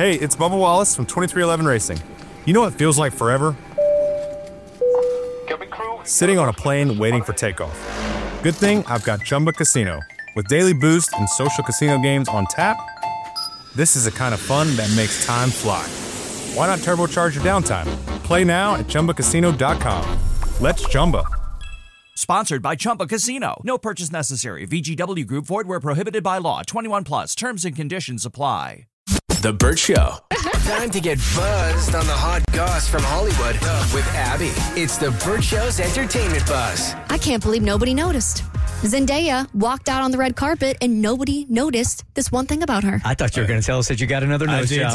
Hey, it's Bubba Wallace from 2311 Racing. You know what feels like forever? Sitting on a plane waiting for takeoff. Good thing I've got Chumba Casino. With daily boost and social casino games on tap, this is the kind of fun that makes time fly. Why not turbocharge your downtime? Play now at ChumbaCasino.com. Let's Chumba. Sponsored by Chumba Casino. No purchase necessary. VGW Group. Void where prohibited by law. 21 plus. Terms and conditions apply. The Burt Show. Time to get buzzed on the hot goss from Hollywood with Abby. It's the Burt Show's entertainment buzz. I can't believe nobody noticed. Zendaya walked out on the red carpet and nobody noticed this one thing about her. I thought you were going to tell us that you got another nose job.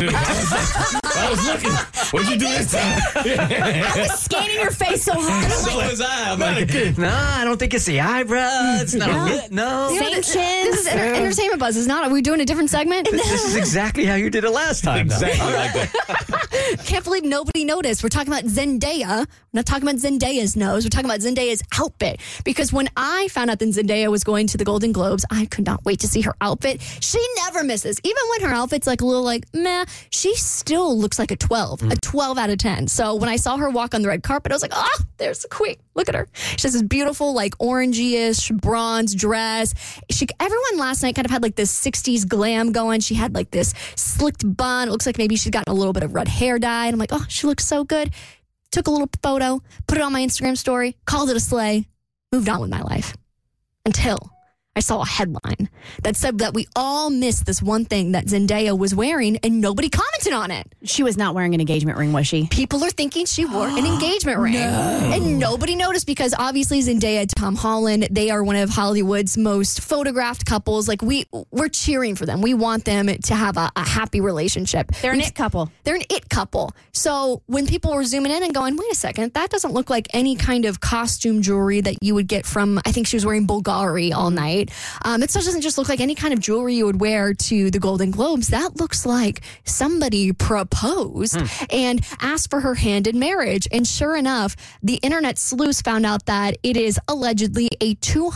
I was looking. What'd you do this time? I was scanning your face so hard. So was I. I'm like, No, I don't think it's the eyebrow. It's not a bit. No. Same chins. This is entertainment buzz. Is not. Are we doing a different segment? This is exactly how you did it last time. exactly like that. Can't believe nobody noticed. We're talking about Zendaya. We're not talking about Zendaya's nose. We're talking about Zendaya's outfit. Because when I found out that Zendaya was going to the Golden Globes, I could not wait to see her outfit. She never misses. Even when her outfit's like a little like meh, she still looks like a 12 out of 10. So when I saw her walk on the red carpet, I was like, oh, there's the queen. Look at her. She has this beautiful like orangey-ish bronze dress. Everyone last night kind of had like this 60s glam going. She had like this slicked bun. It looks like maybe she'd gotten a little bit of red hair dye. And I'm like, oh, she looks so good. Took a little photo, put it on my Instagram story, called it a slay, moved on with my life. Until I saw a headline that said that we all missed this one thing that Zendaya was wearing and nobody commented on it. She was not wearing an engagement ring, was she? People are thinking she wore an engagement ring. And nobody noticed because obviously Zendaya and Tom Holland, they are one of Hollywood's most photographed couples. Like we're cheering for them. We want them to have a happy relationship. They're an it couple. They're an it couple. So when people were zooming in and going, wait a second, that doesn't look like any kind of costume jewelry that you would get from, I think she was wearing Bulgari all night. It doesn't just look like any kind of jewelry you would wear to the Golden Globes. That looks like somebody proposed and asked for her hand in marriage. And sure enough, the internet sleuths found out that it is allegedly a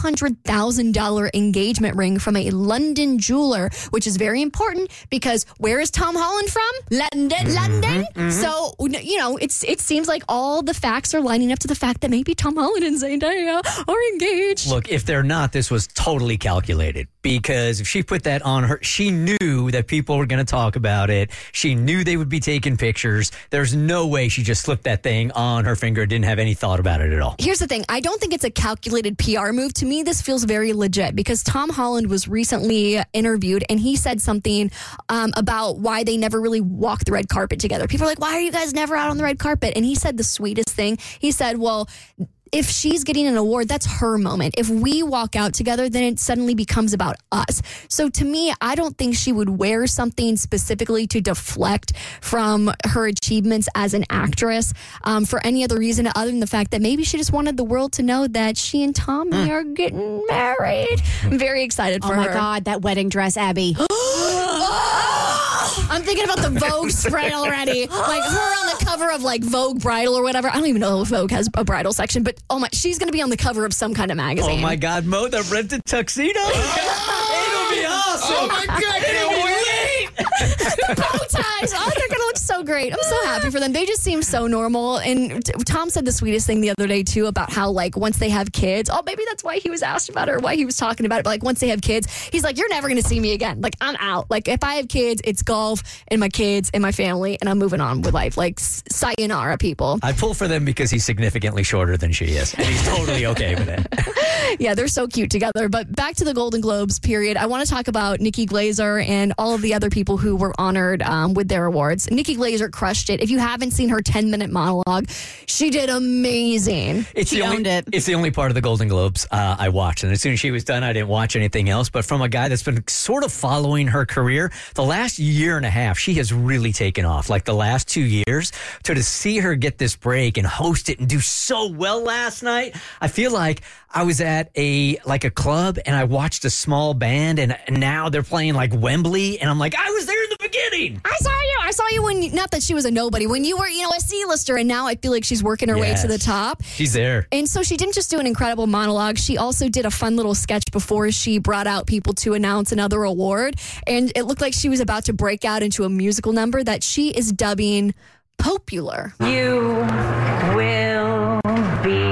$200,000 engagement ring from a London jeweler, which is very important because where is Tom Holland from? London. So, you know, it seems like all the facts are lining up to the fact that maybe Tom Holland and Zendaya are engaged. Look, if they're not, this was totally calculated because if she put that on her, she knew that people were going to talk about it. She knew they would be taking pictures. There's no way she just slipped that thing on her finger, didn't have any thought about it at all. Here's the thing. I don't think it's a calculated PR move. To me, this feels very legit because Tom Holland was recently interviewed and he said something about why they never really walked the red carpet together. People are like, why are you guys never out on the red carpet? And he said the sweetest thing. He said, well, if she's getting an award, that's her moment. If we walk out together, then it suddenly becomes about us. So to me, I don't think she would wear something specifically to deflect from her achievements as an actress for any other reason other than the fact that maybe she just wanted the world to know that she and Tommy are getting married. I'm very excited for her. Oh my God, that wedding dress, Abby. I'm thinking about the Vogue spread already. Like her on the cover of like Vogue Bridal or whatever. I don't even know if Vogue has a bridal section, but oh my, she's going to be on the cover of some kind of magazine. Oh my God, Mo, the rented tuxedo. It'll be awesome. Oh my God, can't wait. Bow ties. Oh, they're going to look so great. I'm so happy for them. They just seem so normal. And Tom said the sweetest thing the other day, too, about how, like, once they have kids, oh, maybe that's why he was asked about it or why he was talking about it. But, like, once they have kids, he's like, you're never going to see me again. Like, I'm out. Like, if I have kids, it's golf and my kids and my family, and I'm moving on with life. Like, sayonara, people. I pull for them because he's significantly shorter than she is. And he's totally okay with it. Yeah, they're so cute together. But back to the Golden Globes, period. I want to talk about Nikki Glaser and all of the other people who were honored with their awards. Nikki Glaser crushed it. If you haven't seen her 10-minute monologue, she did amazing. She owned it. It's the only part of the Golden Globes I watched. And as soon as she was done, I didn't watch anything else. But from a guy that's been sort of following her career, the last year and a half, she has really taken off. Like the last 2 years, to see her get this break and host it and do so well last night, I feel like I was at a club and I watched a small band and now they're playing like Wembley and I'm like, I was there in the beginning. I saw you when, not that she was a nobody, when you were, a C-lister, and now I feel like she's working her way to the top. She's there. And so she didn't just do an incredible monologue. She also did a fun little sketch before she brought out people to announce another award. And it looked like she was about to break out into a musical number that she is dubbing Popular. You will be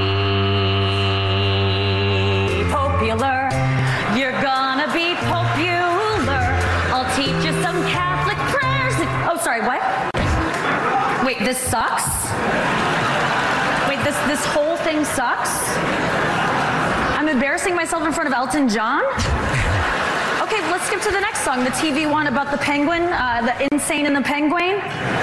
popular. You're gonna be popular. I'll teach you some Catholic prayers. Oh, sorry, what? Wait, this sucks? Wait, this whole thing sucks? I'm embarrassing myself in front of Elton John? Okay, let's skip to the next song, the TV one about the penguin, the Insane and the Penguin.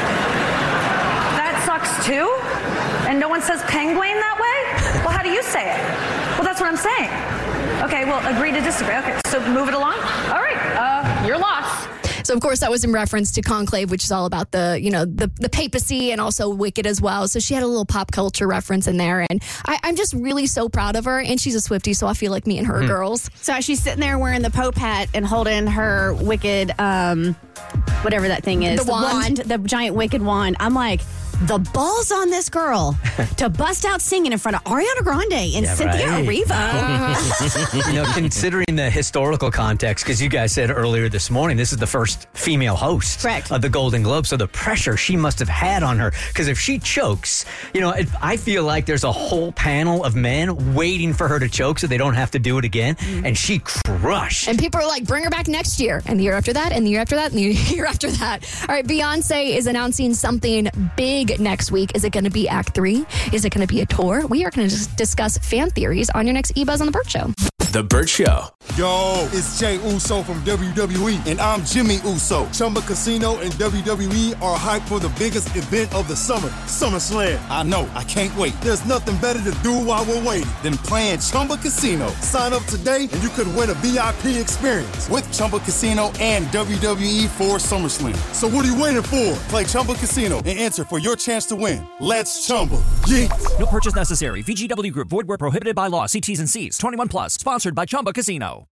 That sucks too? And no one says penguin that way? Well, how do you say it? Well, that's what I'm saying. Okay, well, agree to disagree. Okay, so move it along. All right, you're lost. So, of course, that was in reference to Conclave, which is all about the papacy and also Wicked as well. So she had a little pop culture reference in there. And I'm just really so proud of her. And she's a Swiftie, so I feel like me and her are girls. So she's sitting there wearing the Pope hat and holding her Wicked, whatever that thing is. The wand. The giant Wicked wand. I'm like, the balls on this girl to bust out singing in front of Ariana Grande and Cynthia Erivo. Considering the historical context, because you guys said earlier this morning, this is the first female host Correct. of the Golden Globe. So the pressure she must have had on her, because if she chokes, I feel like there's a whole panel of men waiting for her to choke so they don't have to do it again. And she crushed. And people are like, bring her back next year, and the year after that, and the year after that, and the year after that. All right, Beyonce is announcing something big next week. Is it going to be Act 3? Is it going to be a tour? We are going to discuss fan theories on your next eBuzz on The Burt Show. The Burt Show. Yo, it's Jay Uso from WWE, and I'm Jimmy Uso. Chumba Casino and WWE are hyped for the biggest event of the summer, SummerSlam. I know, I can't wait. There's nothing better to do while we're waiting than playing Chumba Casino. Sign up today, and you could win a VIP experience with Chumba Casino and WWE for SummerSlam. So what are you waiting for? Play Chumba Casino and enter for your chance to win. Let's Chumba. Yeah. No purchase necessary. VGW Group. Void where prohibited by law. See T's and C's. 21 plus. Sponsored by Chumba Casino.